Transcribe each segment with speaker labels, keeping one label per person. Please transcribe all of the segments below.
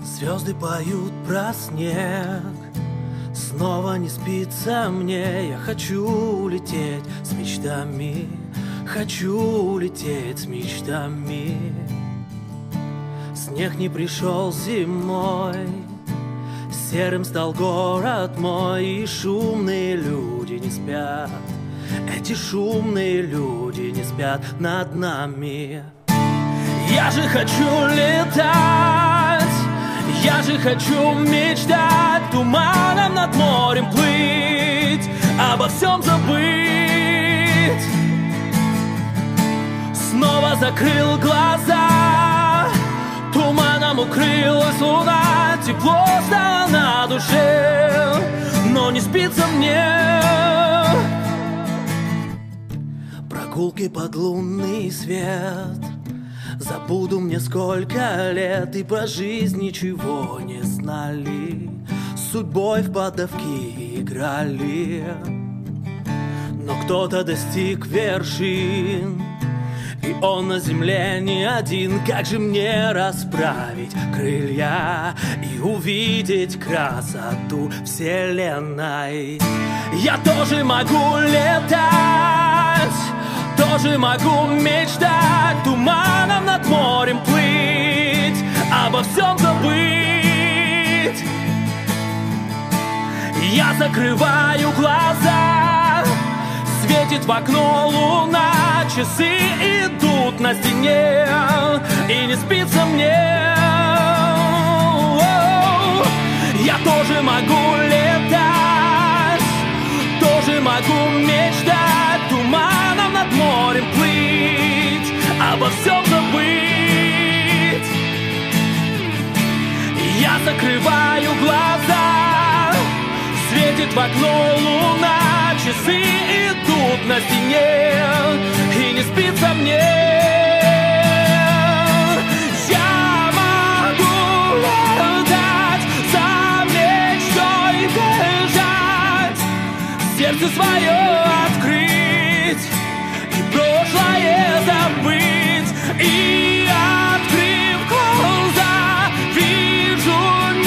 Speaker 1: Звезды поют про снег, снова не спится мне. Я хочу улететь с мечтами, хочу улететь с мечтами. Снег не пришел зимой, серым стал город мой, и шумные люди не спят. Эти шумные люди не спят над нами. Я же хочу летать, я же хочу мечтать, туманом над морем плыть, обо всем забыть. Снова закрыл глаза, туманом укрылась луна, тепло стало на душе, но не спится мне. Прогулки под лунный свет, забуду мне сколько лет, и про жизнь ничего не знали, с судьбой в поддавки играли. Но кто-то достиг вершин, и он на земле не один. Как же мне расправить крылья и увидеть красоту вселенной? Я тоже могу летать, тоже могу мечтать, туманом над морем плыть, обо всем забыть. Я закрываю глаза, светит в окно луна, часы идут на стене, и не спится мне. Я тоже могу летать, тоже могу мечтать, туманом над морем плыть, обо всем забыть. Я закрываю глаза, светит в окно луна, часы идут на стене, и не спится мне. Я могу летать, за мечтой бежать, сердце свое открыть и прошлое забыть. И открыв глаза, вижу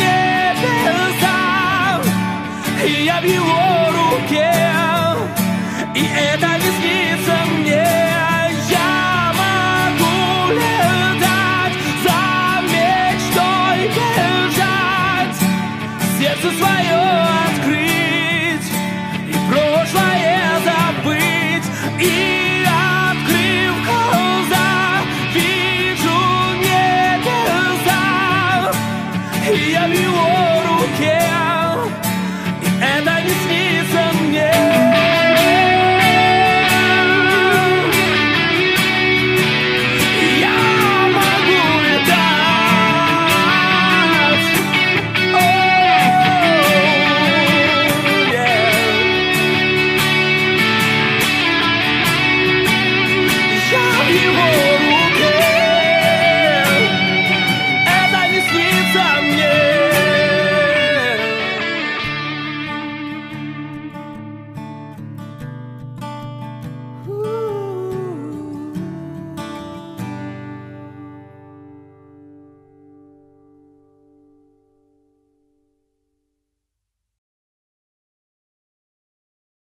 Speaker 1: небеса, и я в его руке, и это не снится мне. Я могу летать, за мечтой бежать, сердце свое открыть и прошлое забыть. И открыв глаза, вижу небеса, и я в его